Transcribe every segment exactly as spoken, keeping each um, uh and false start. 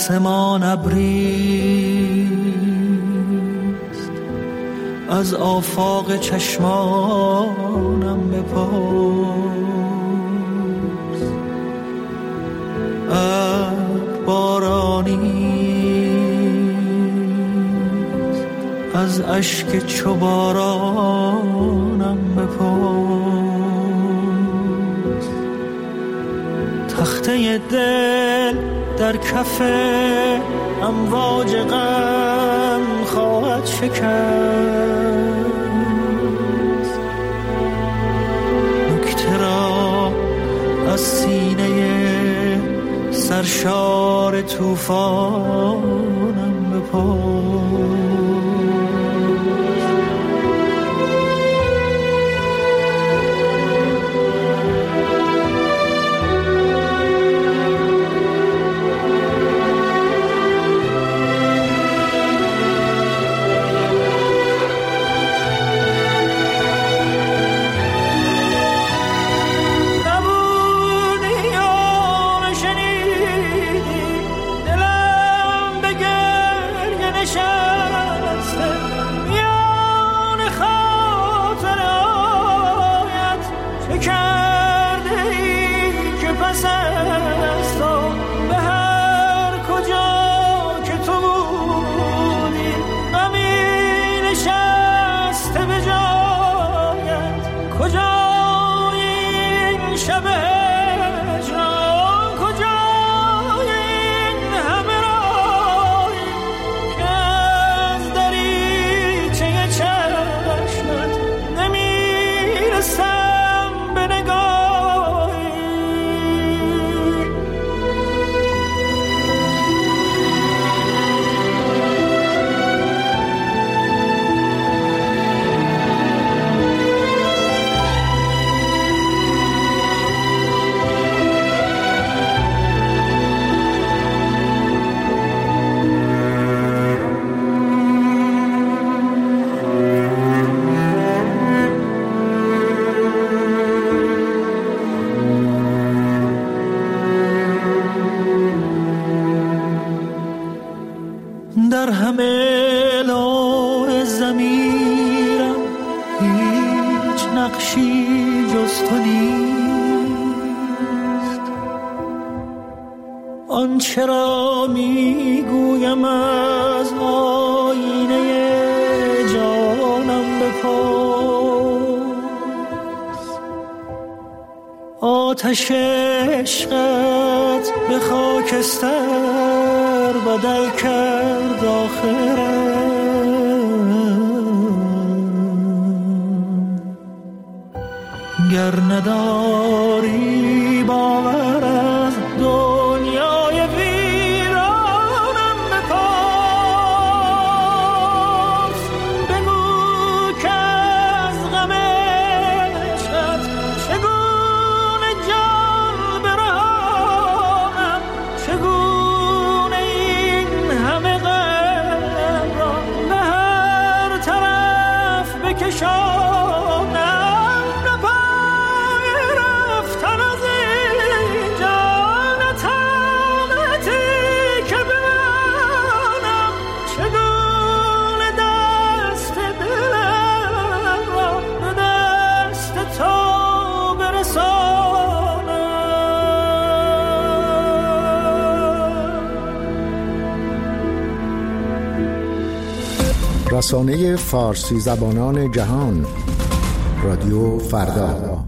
آسمان ابریست، از آفاق چشمانم بپرس. ابر بارانیست، از اشک چو بارانم بپرس. تخته دل در کف امواج غم خواهد شکست، نکته را از سینه سرشار طوفانم بپرس. در همه لوح ضمیرم هیچ نقشی جز تو نیست. آنچه را میگویم از آینه جانم بپرس. آتش عشقت به خاکستر بدل کرد آخرم. گر نداری باور از دنیای ویرانم بپرس. بگو که از غم عشقت چگونه جان برهانم، چگونه این همه غم را به هر طرف بکشانم. رسانه فارسی زبانان جهان، رادیو فردا.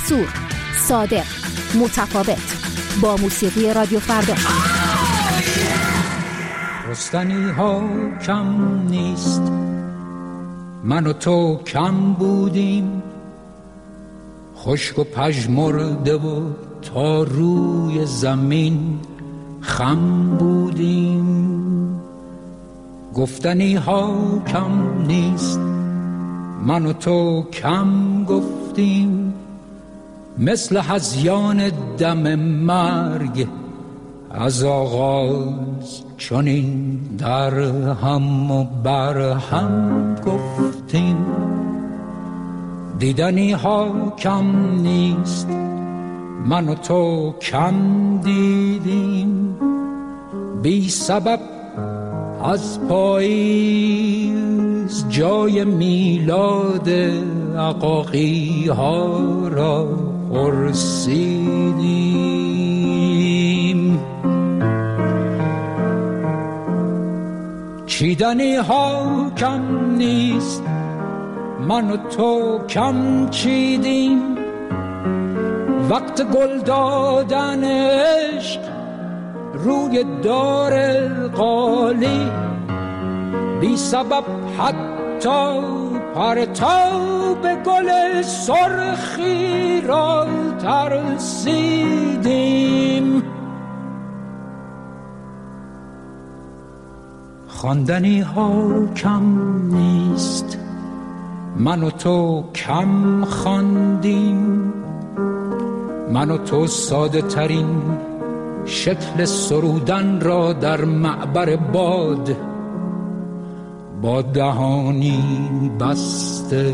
جسور، صادق، متفاوت. با موسیقی رادیو فردا. رستنی ها کم نیست، من و تو کم بودیم، خشک و پژمرده و تا روی زمین خم بودیم. گفتنی ها کم نیست، من و تو کم گفتیم، مثل هذیان دم مرگ از آغاز چنین در هم و بر هم گفتیم. دیدنی ها کم نیست، من و تو کم دیدیم، بی سبب از پاییز جای میلاد عقاقی ها را پرسیدیم. چیدنی ها کم نیست، من و تو کم چیدیم، وقت گل دادن عشق روی دار قالی، بی سبب حتی پرتاب گل سرخی را ترسیدیم. خواندنی ها کم نیست، من و تو کم خواندیم، من و تو ساده ترین شکل سرودن را در معبر باد با دهانی بسته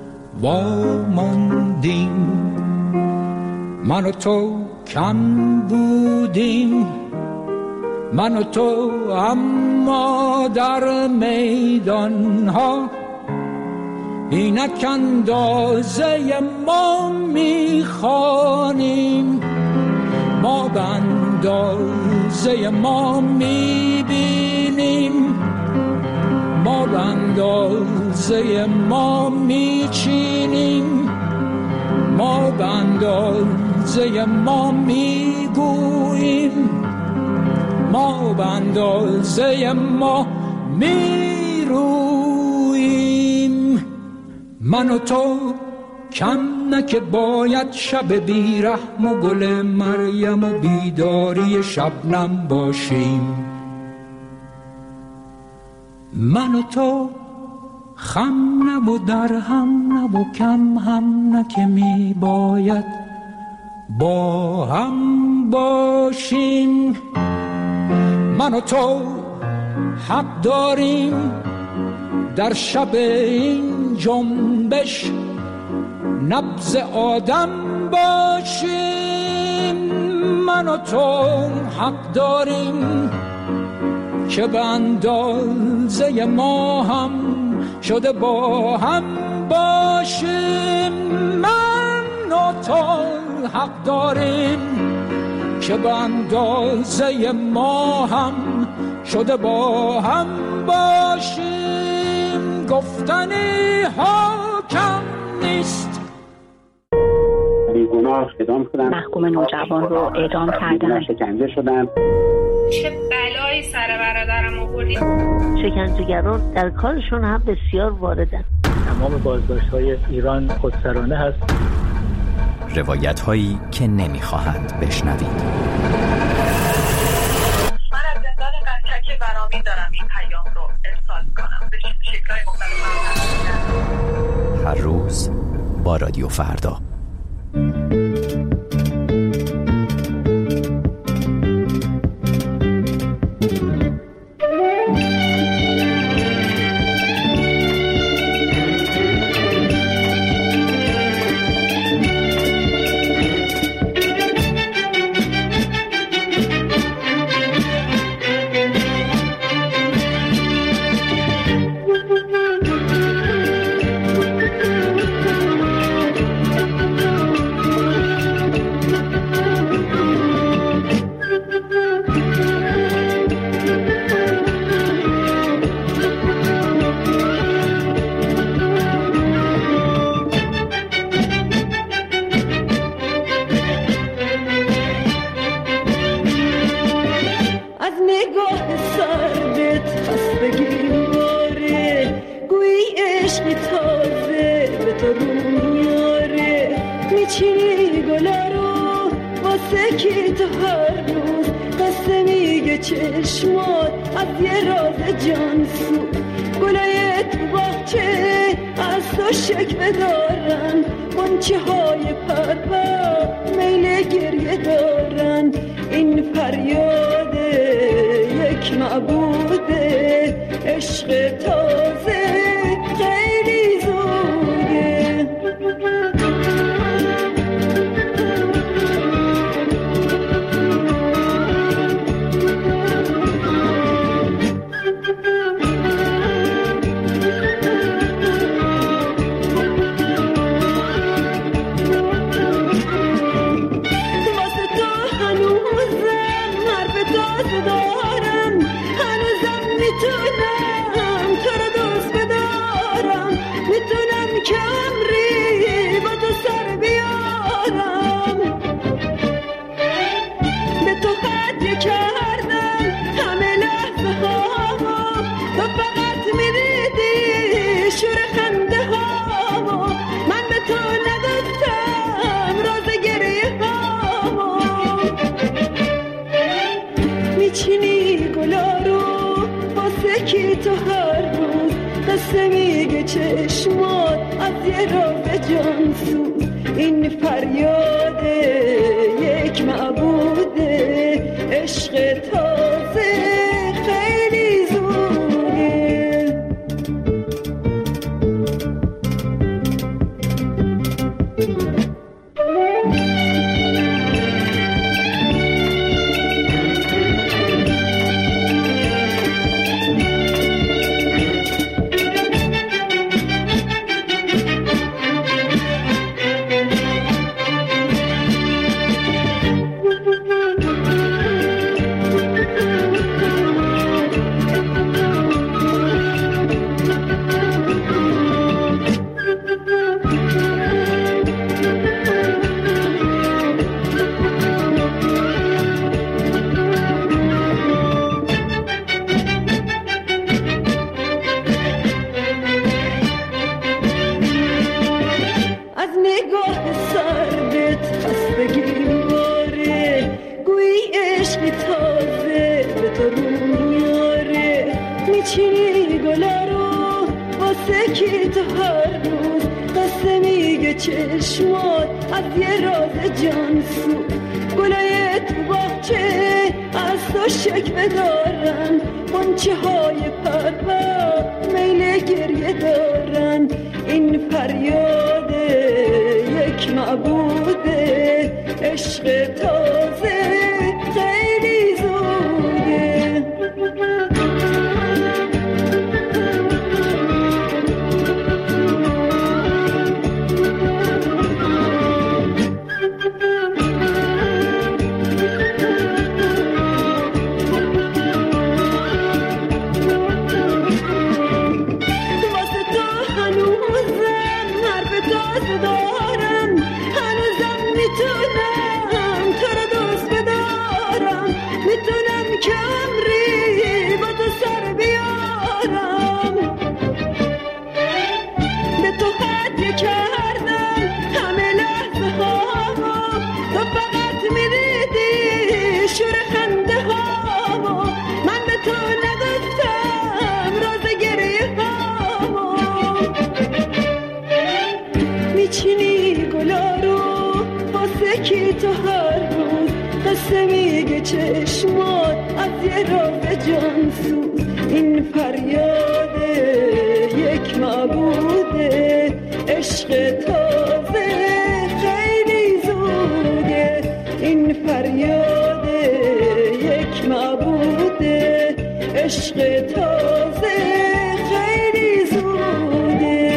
واماندیم. من و تو کم بودیم، من و تو اما در میدان ها اینک اندازه ما میخوانیم، ما به اندازه ما میبینیم، ما به اندازه ما میچینیم، ما به اندازه ما میگوییم، ما به اندازه ما میرویم. من و تو کم نه که باید شب بیرحم و گل مریم و بیداری شبنم باشیم. من و تو خم نه و در هم نه و کم هم نه که می باید با هم باشیم. من و تو حق داریم در شب این جنبش نبض آدم باشیم. من و تو حق داریم که به اندازه ما هم شده با هم باشیم. من و تو حق داریم که به اندازه ما هم شده با هم باشیم. گفتنی ها کم نیست. بیگناه اعدام شدن، محکوم نوجوان رو اعدام کردن، شکنجه شدن. چه بلایی سر برادرم آوردید. شکنجهگران در کارشون هم بسیار واردن. تمام بازداشت‌های ایران خودسرانه هست. روایت هایی که نمیخواهند بشنوید. من از زندان قنچکی برامی دارم این پیام رو ارسال کنم به شکل‌های مختلف. هر روز با رادیو فردا. چشمات از یه راز جانسو، گلای تو باغچه از تو شکوه دارن، غنچه های پرپر میل گریه دارن. این فریاد یک معبود عشق تازه خیلی زوده. چشمات از یه راز جانسوز، این فریاد یک معبود عشق تازه خیلی زوده. چشمات از یه راز جانسو، گلای تو باغچه از تو شکوه دارن، غنچه های پرپر میل گریه دارن. این فریاد یک معبود عشق تازه خیلی زوده. چشمات از یه راز جانسوز، این فریاد یک معبود عشق تازه خیلی زوده. این فریاد یک معبود عشق تازه خیلی زوده.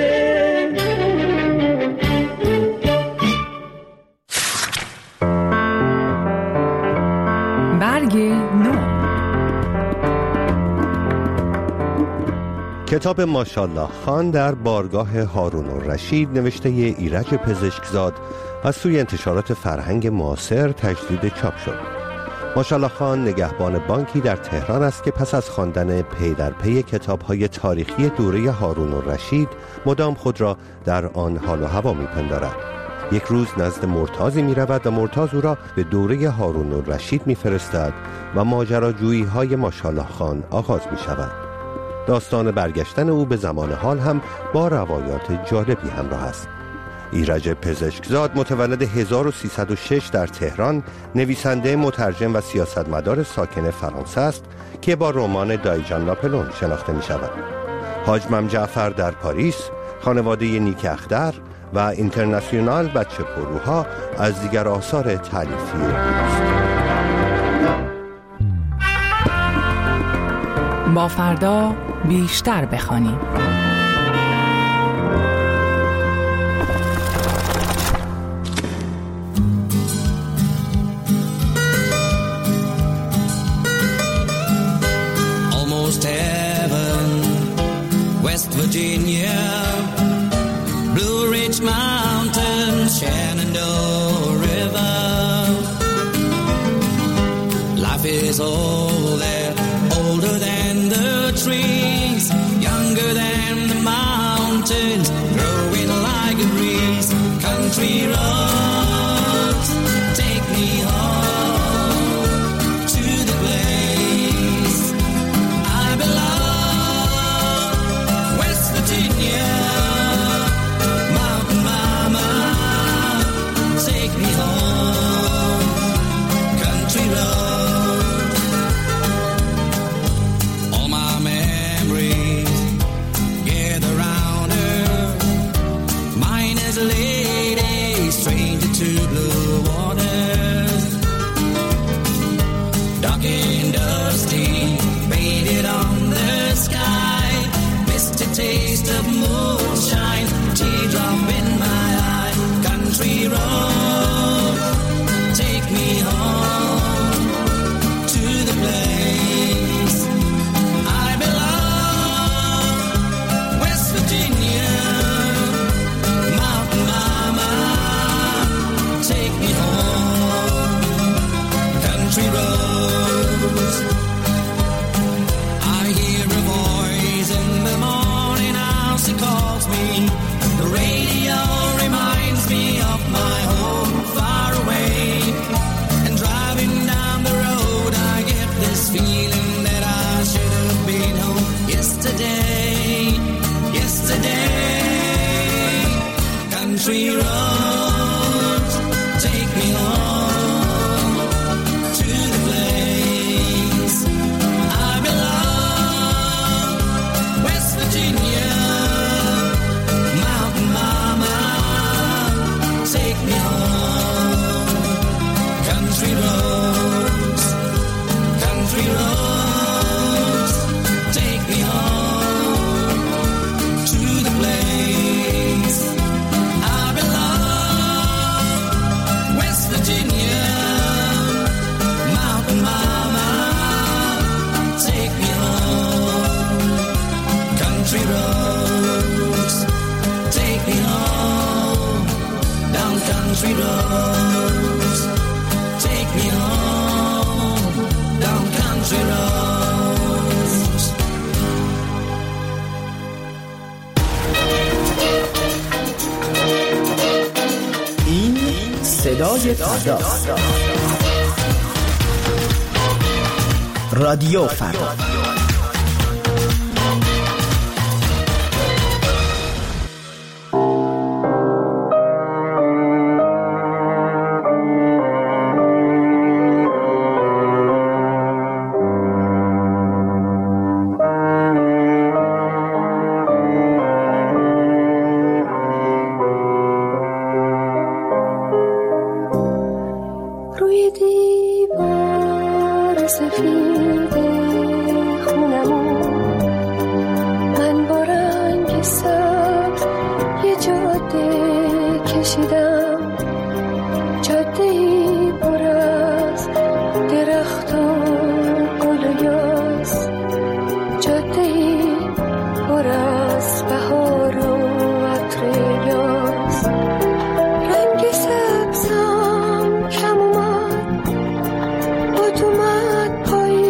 کتاب ماشالله خان در بارگاه هارون الرشید نوشته ی ایرج پزشکزاد از سوی انتشارات فرهنگ معاصر تجدید چاپ شد. ماشالله خان نگهبان بانکی در تهران است که پس از خواندن پی در پی کتاب‌های تاریخی دوره هارون الرشید مدام خود را در آن حال و هوا می‌پندارد. یک روز نزد مرتضی می رود و مرتضی او را به دوره هارون الرشید می فرستد و ماجراجویی های ماشاءالله خان آغاز می شود. داستان برگشتن او به زمان حال هم با روایات جالبی همراه است. ایرج پزشکزاد متولد هزار و سیصد و شش در تهران، نویسنده، مترجم و سیاستمدار ساکن فرانسه است که با رمان دایجان لاپلون شناخته می شود. حاج مم جعفر در پاریس، خانواده نیک اختر و اینترنشنال بچه پروها از دیگر آثار تالیفی اوست. با فردا بیشتر بخوانیم. Almost heaven, West Virginia, Blue Ridge Mountains, Shenandoah River. Life is old there, older than the trees, younger than the mountains, growing like a breeze. Country roads, take me home to the place I belong. West Virginia, Mountain Mama, take me home. Country roads, all my memories gather round her. Mine is a lady, stranger to blue waters. Dark and dusty, faded on the sky. Missed a taste of moonshine, teardrop in my eye. Country road, take me home to the place I belong. West Virginia, Mountain Mama, take me home. Country roads, I hear a voice in the morning house, it calls me. The radio reminds me of my home far away. And driving down the road, I get this feeling that I should have been home yesterday, yesterday. Country roads, take me home to the place I belong. West Virginia, Mountain Mama, take me home. Country roads, country roads, take me home to the place I belong. West Virginia, Mountain Mama, take me home. Country roads, take me home. Down country roads, take me home. Down country roads. این صدای فردا، رادیو فردا. روی دیوار سفید خونمون من با رنگ سبز یه جاده کشیدم، جاده‌ای پر از درخت و گل و یاس، جاده‌ای پر از بهار و عطر یاس. رنگ سبزم کم اومد، باد اومد پایین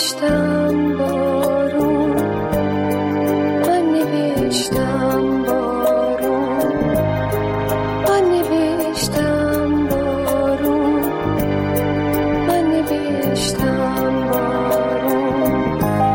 نوشتم بارون، من نوشتم بارون، من نوشتم بارون، من نوشتم بارون.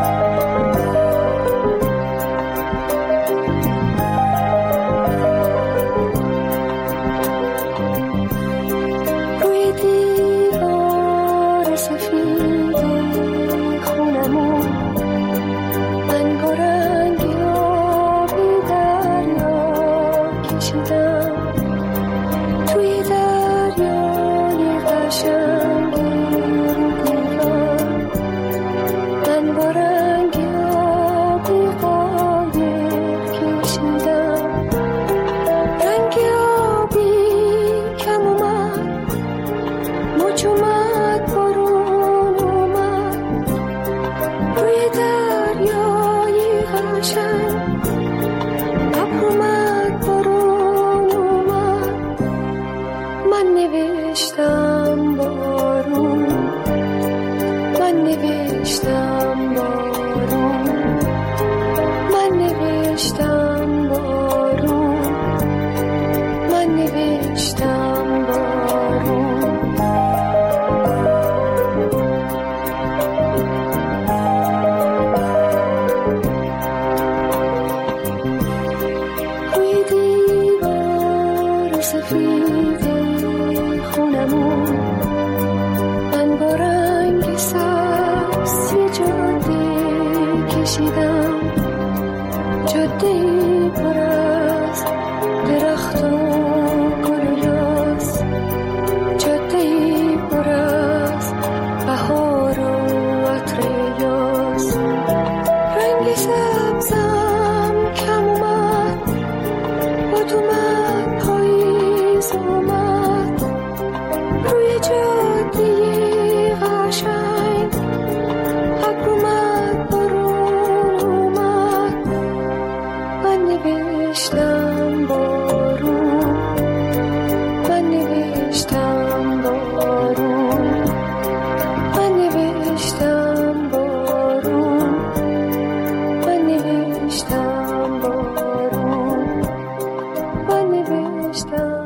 روی دیوار سفید خونمون من با رنگ آبی دریا کشیدم، توی دریای قشنگی رو دیوار من با رنگ آبی قایق کشیدم. رنگ آبی کم اومد، موج اومد، بارون اومد، روی دریای قشنگ ابر اومد، بارون اومد. من نوشتم بارون، من نوشتم بارون، من نوشتم بارون، من نوشتم بارون. روی دیوار سفید خونمون من با رنگ سبز یه جاده کشیدم، جاده‌ای پر از درخت و گل و یاس، جاده‌ای پر از بهار و عطر یاس. رنگ سبزم کم اومد، باد اومد، پاییز اومد، روی جاده قشنگ ابر اومد، بارون اومد. من نوشتم بارون، من نوشتم بارون، من نوشتم بارون، من نوشتم بارون، من نوشتم.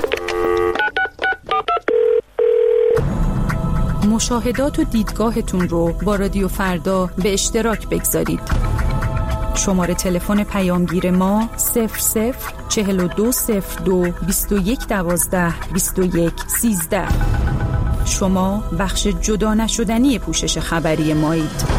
مشاهدات و دیدگاهتون رو با رادیو فردا به اشتراک بگذارید. شماره تلفن پیامگیر ما صفر صفر چهل و دو صفر دو بیست و یک دوازده بیست و یک سیزده. شما بخش جدا نشدنی پوشش خبری مایید.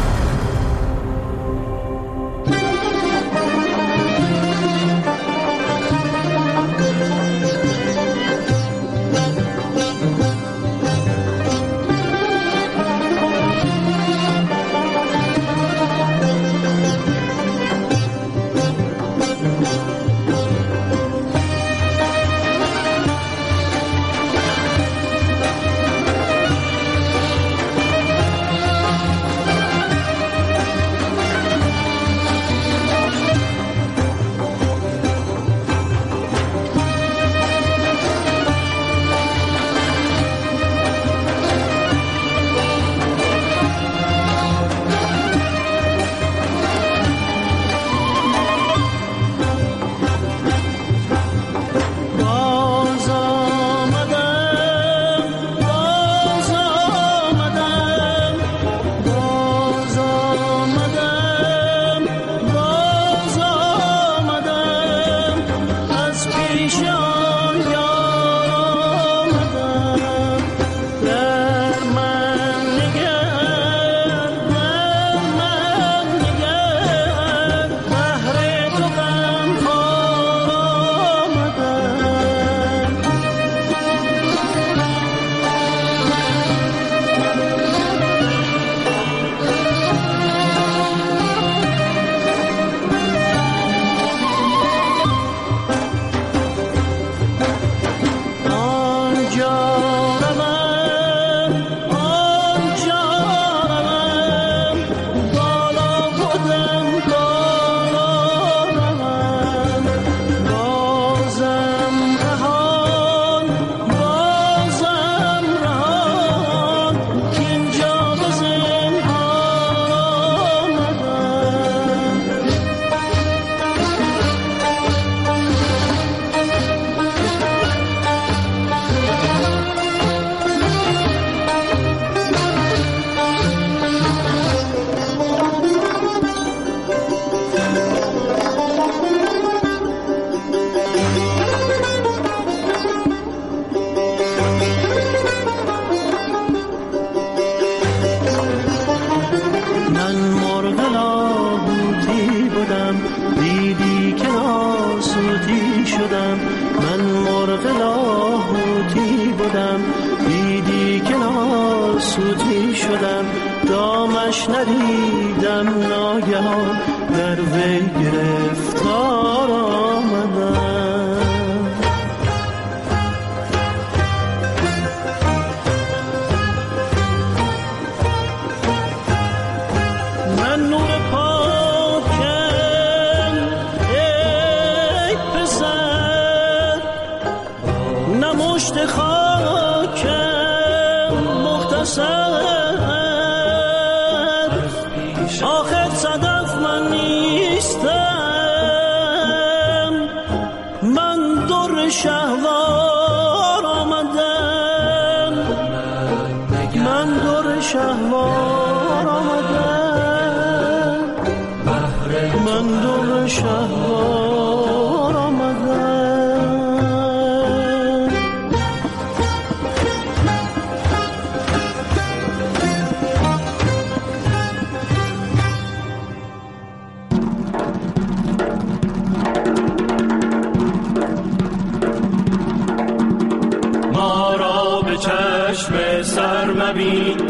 دامش ندیدم ناگهان در وی گرفتار آمدم. من نور پاکم ای پسر، نمشت خاکم مختصر، آخر صدف من نیستم، من در شهوار آمدم، من در شهوار آمدم، من در شهوار آمدم. ما را به چشم سر مبین،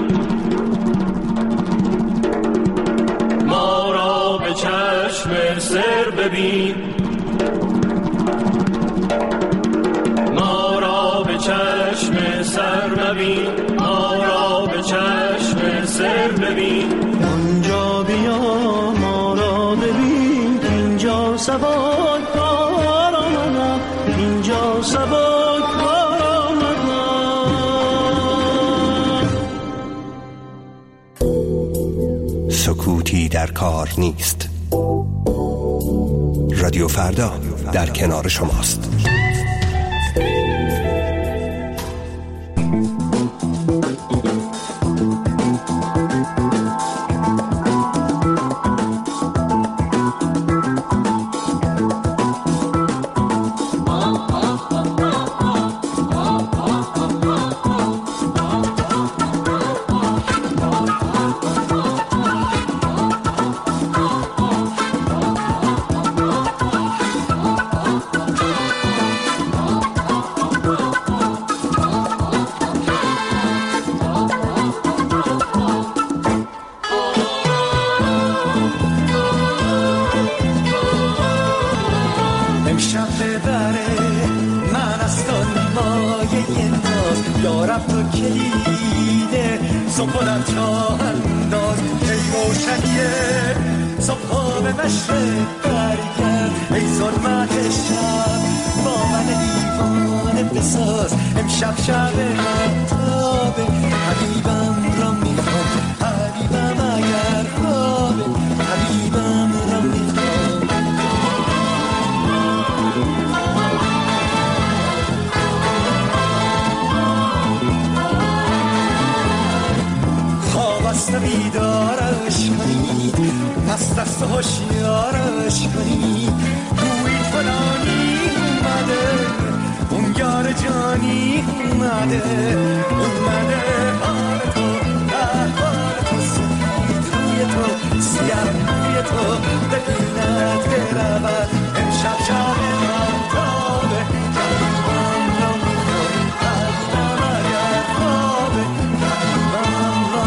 ما را به چشم سر ببین، ما را به چشم سر مبین، ما را به چشم سر ببین. آنجا بیا ما را ببین، اینجا سباک بار آمدم، اینجا سباک بار آمدم. سکوتی در کار نیست. رادیو فردا در کنار شماست. بیدارش کنید، پس دست هوشیارش کنید، گویید فلانی اومده، اون یار جانی اومده، اومده حال تو، حال تو سفید روی تو، سیاه روی تو، ببیند برود امشب شب مهتابه، قلبم را میخواد، قلبم اگر خوابه، قلبم را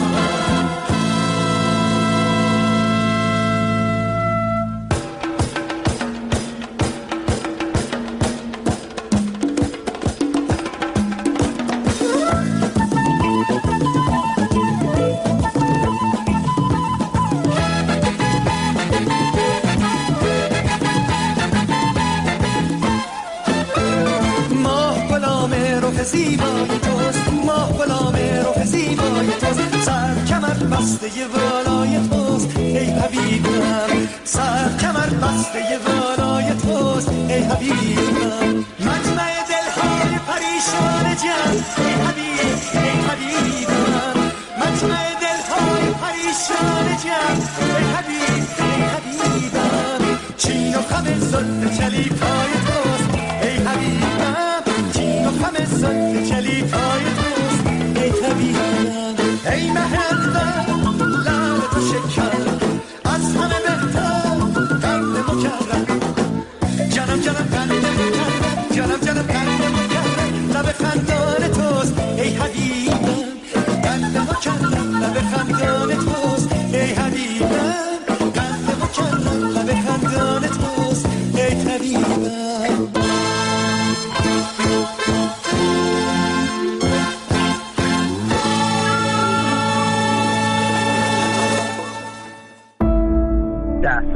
زیبای توست، ماه غلام رخ زیبای توست، سر کمر بسته والای توست ای حبیبم، سر کمر بسته والای توست ای حبیبم، مجمع دلهای پریشان جان ای حبیب ای حبیبم، مجمع دلهای پریشان جان ای حبیب ای حبیبم، چین و خم زلف چلیپای توست ای حبیبم، چین و خم زلف چلیپای توست ای حبیبم، ای مهربان لعل تو شکر از همه بهتر قند مکرم، جانم جانم قند مکرم، جانم جانم قند مکرم، لب خندان توست ای حبیبم، قند مکرم لب خندان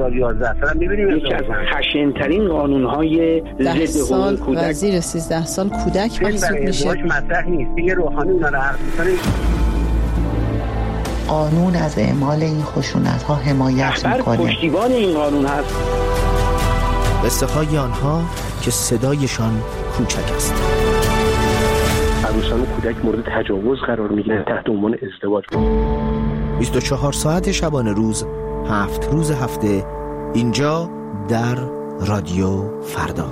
سال یازده سال می‌بینیم یکی از خشن‌ترین قانون‌های ضد حقوق کودک و زیر سیزده سال کودک محسوب میشه. مطرح نیست دیگه، روحانی اونا رو حرف می‌زنه. قانون از اعمال این خشونت‌ها حمایت می‌کنه. پشتیبان این قانون هست. قصه های آنها که صدایشان کوچک است. عروسان و کودک مورد تجاوز قرار میگیرن تحت عنوان ازدواج. بیست و چهار ساعت شبانه روز، هفت روز هفته، اینجا در رادیو فردا.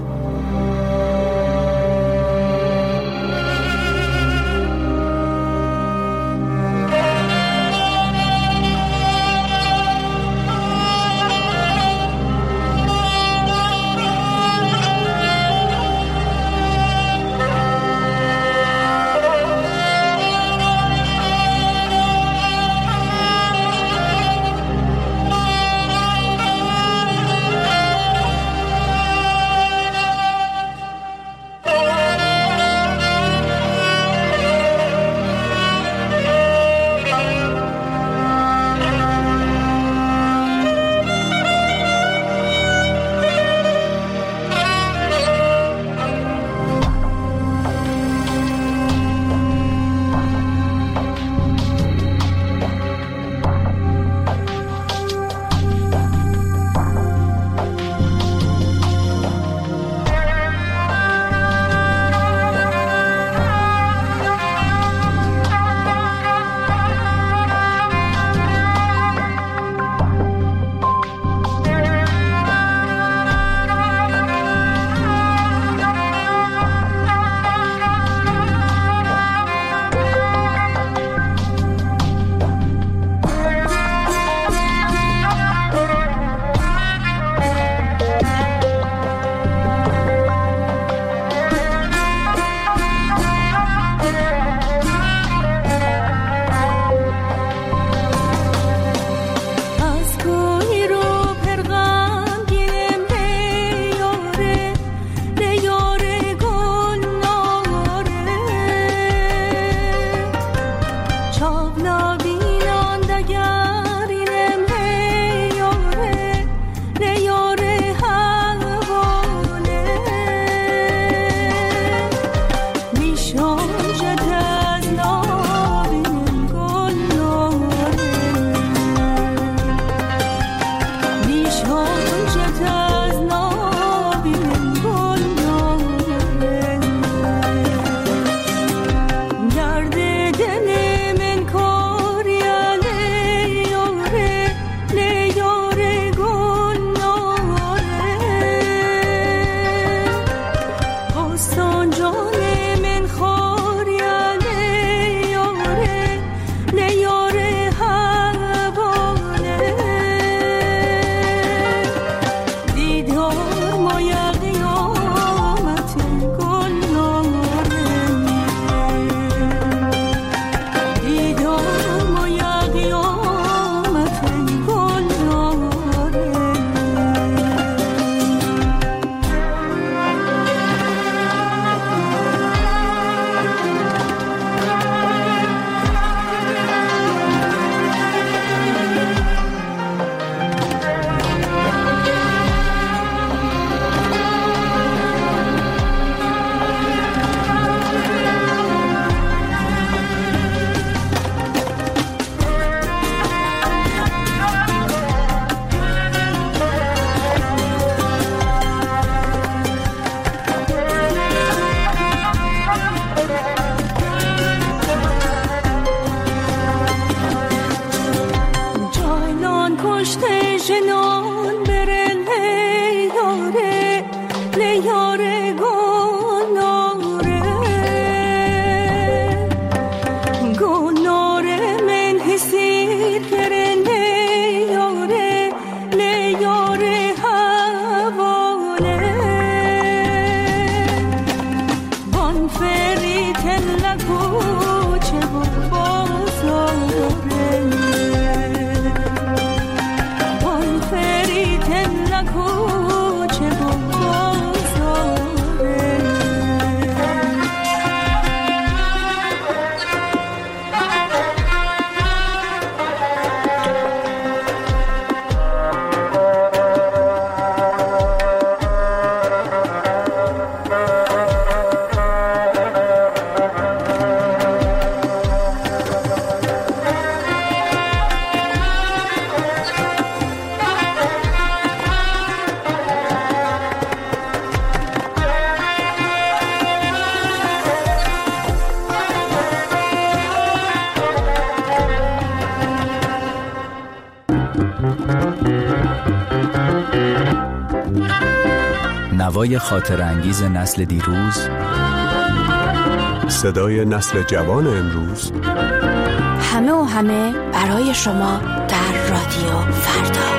نوای خاطر انگیز نسل دیروز، صدای نسل جوان امروز، همه و همه برای شما در رادیو فردا.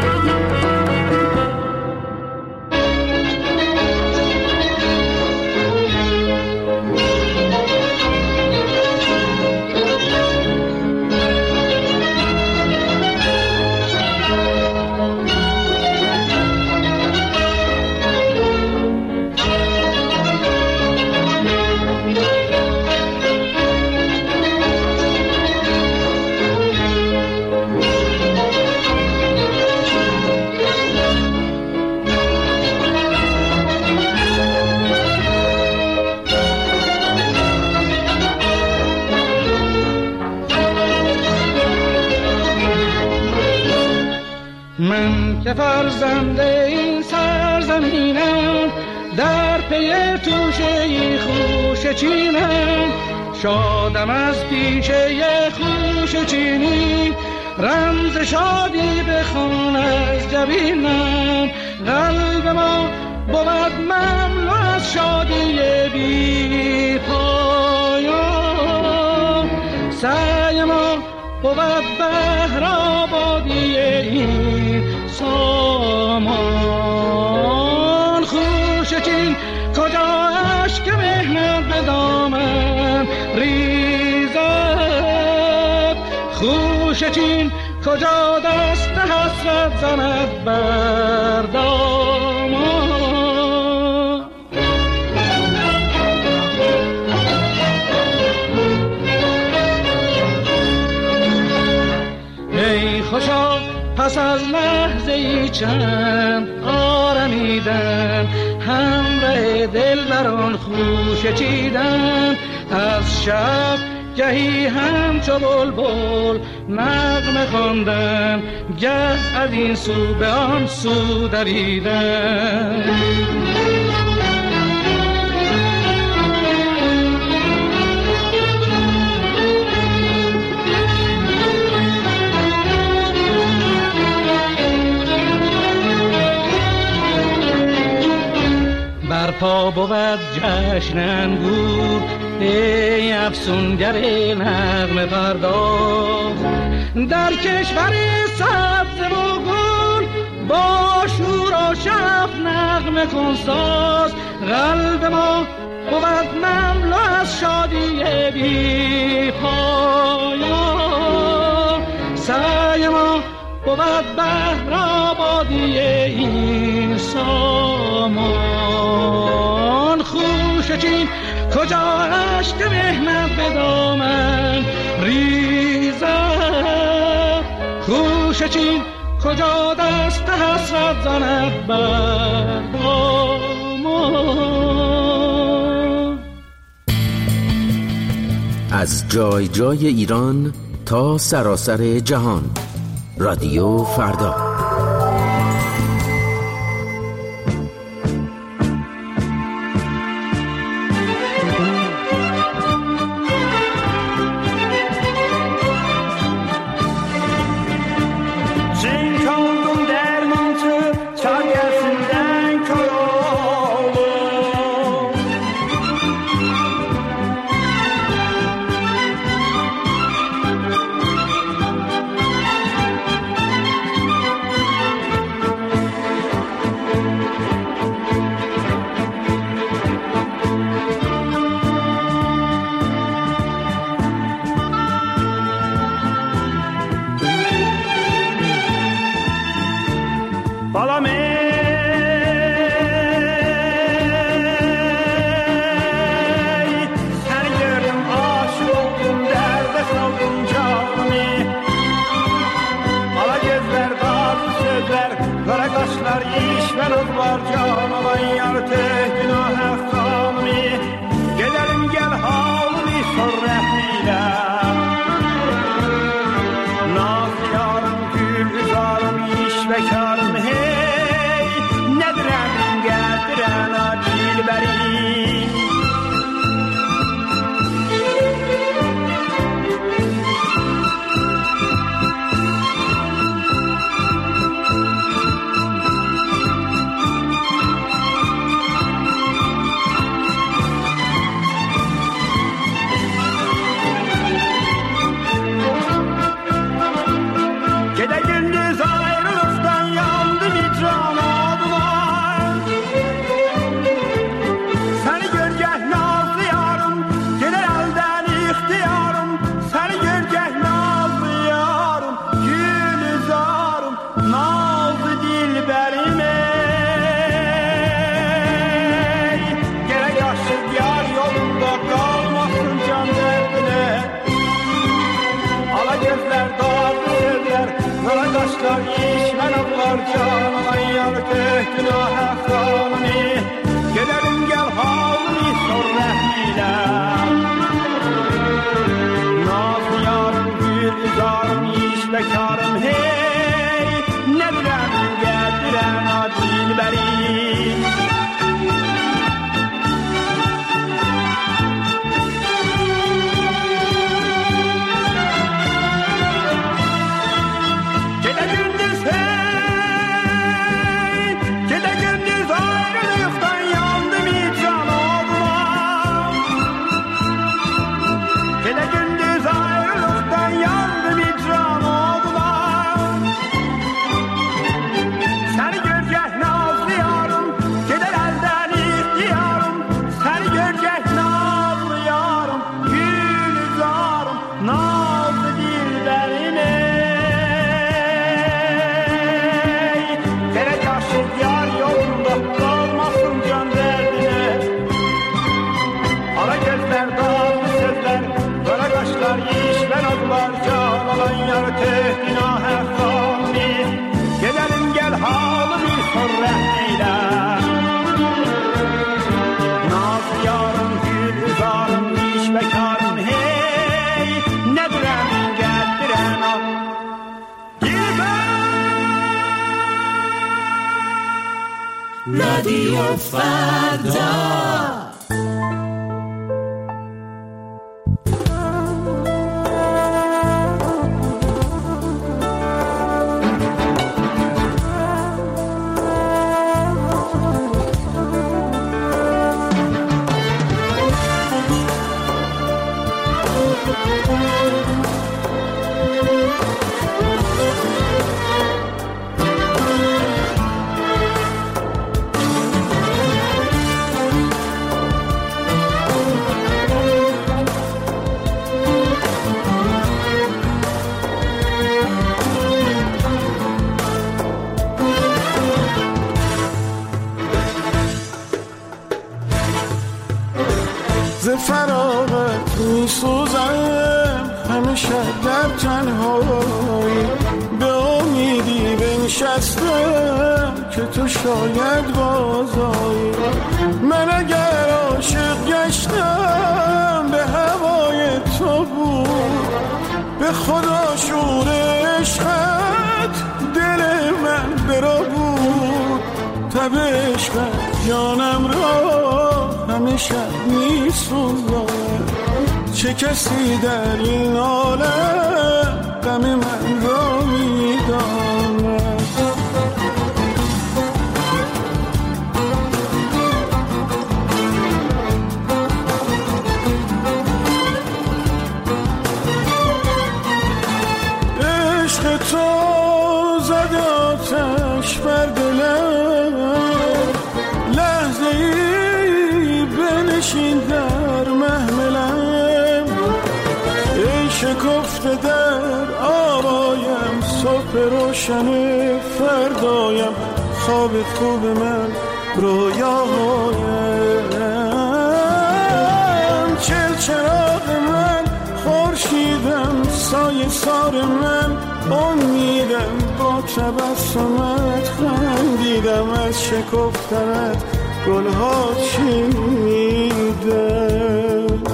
من که فرزند این سرزمینم، در پی توشه خوش چینم، شادم از پیشه خوش چینی، رمز شادی بخوان از جبینم. قلب ما بود مملو از شادی بی پایان، سعی ما بود بهر آبادی این سامان. خوش چین کجا اشک مهنت به دامن ریزد، خوش چین کجا دست حسرت زند بر دامان. ای خوشا پس از لحظه ای چند آرمیدن، همراه دل بران خوش چیدن. از شب گهی همچو بلبل نغمه خواندن، گه از این سو به آن سو دویدن. برپا بود جشن انگور، ای افسونگر نغمه پرداز. در کشور سبز و گل با شور و شف نغمه کن ساز. قلب ما بود مملو از شادی بی پایان، سعی ما بود بهر آبادی این سامان. خوش چین کجا اشک مهنت به دامن ریزد، خوش چین کجا دست حسرت زند بر دامان. از جای جای ایران تا سراسر جهان، رادیو فردا. başlar işmen avlar canılan yarık günah efranını gelelim gel halini sor rahmiyle naz yarım gül izarım iş bekarım hey ne diren geldiren adil berim gelelim gel halimi sor rahmiyle naz yarım gül izarım iş bekarım hey ne diren geldiren رادیو فردا فراغت می سوزم همیشه در تنهایی به امیدی بنشستم که تو شاید بازایی من اگر عاشق گشتم به هوای تو بود به خدا شور عشقت دل من برا بود تب عشقت جانم را همیشه می سوزد چه کسی در این عالم غم من را می داند عشق تو زد آتش بر دلم لحظه ای بنشین در محملم ای شکفته در آرایم صبح روشن فردایم خواب خوب من رویاهایم چل چراغ من خورشیدم سایه سار من امیدم با تبسمت خندیدم از شکفتنت گلها چیدم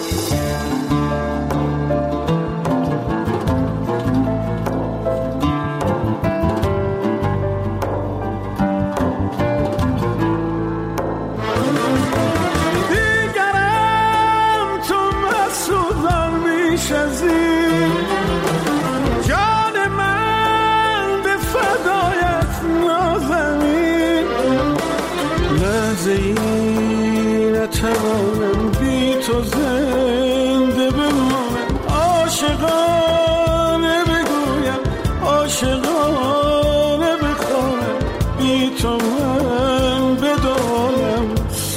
دیگرم تو مسئولان بیش از این جان من به فدایت نازنین لحظه ای نتوانم بی تو زنده بمانم عاشقانه بگویم عاشقانه بخوانم بی تو من بدانم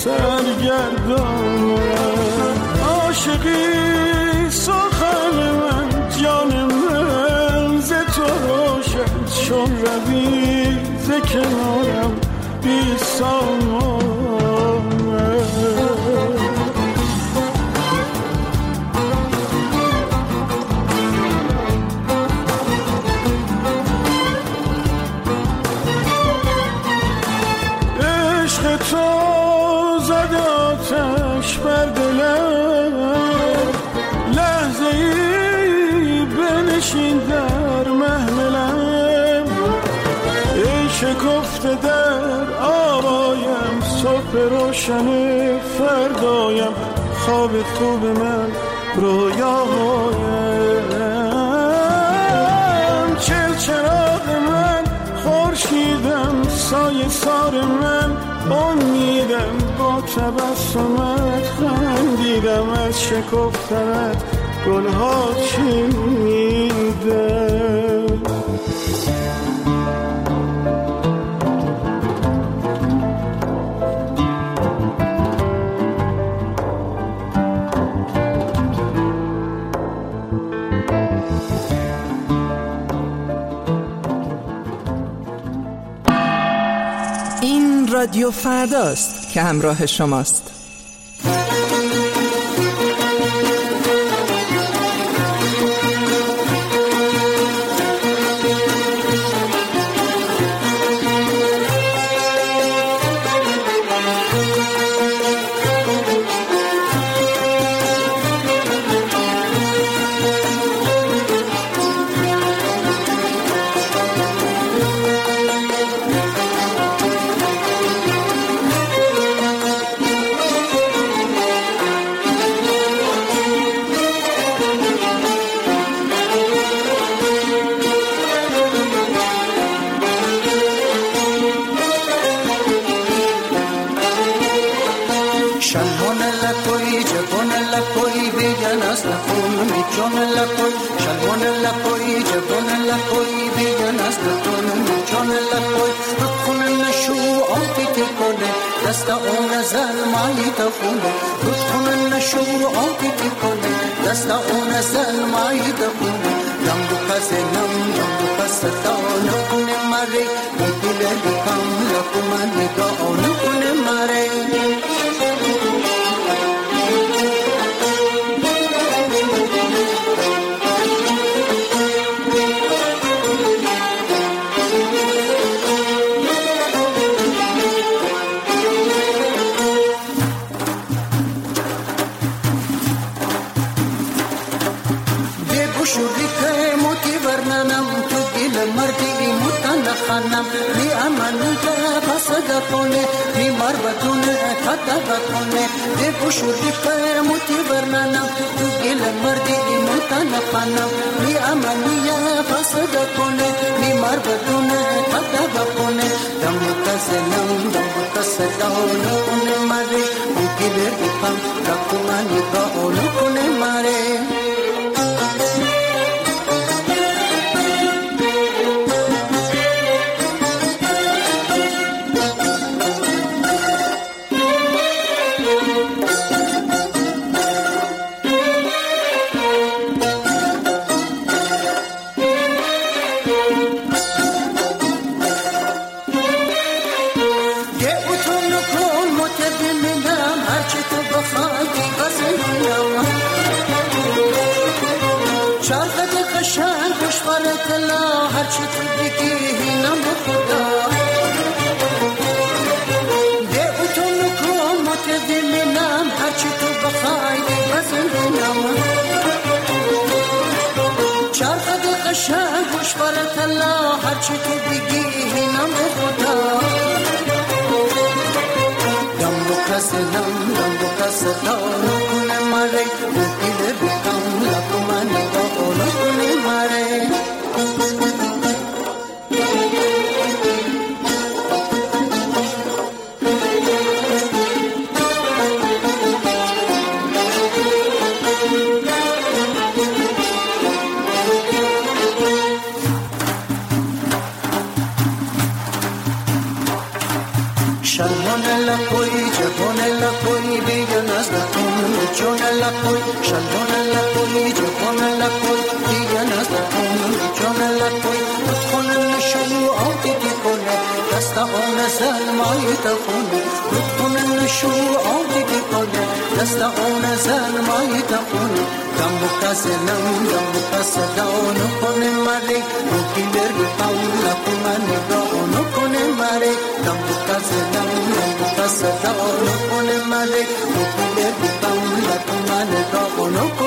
سرگردانم عاشقی سخن من جان من ز تو روشن چون روی ز کنارم بی سامان شکفته در آوایم، صبح روشن فردایم، خواب خوب من رویاهایم. چل چراغ من خورشیدم، سایه سار من امیدم، با تبسمت خندیدم، از شکفتنت گلها چیدم. این رادیو فرداست که همراه شماست.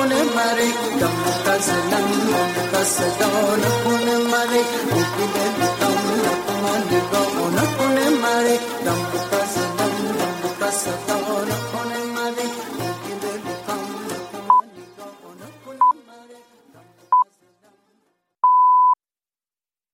Mare,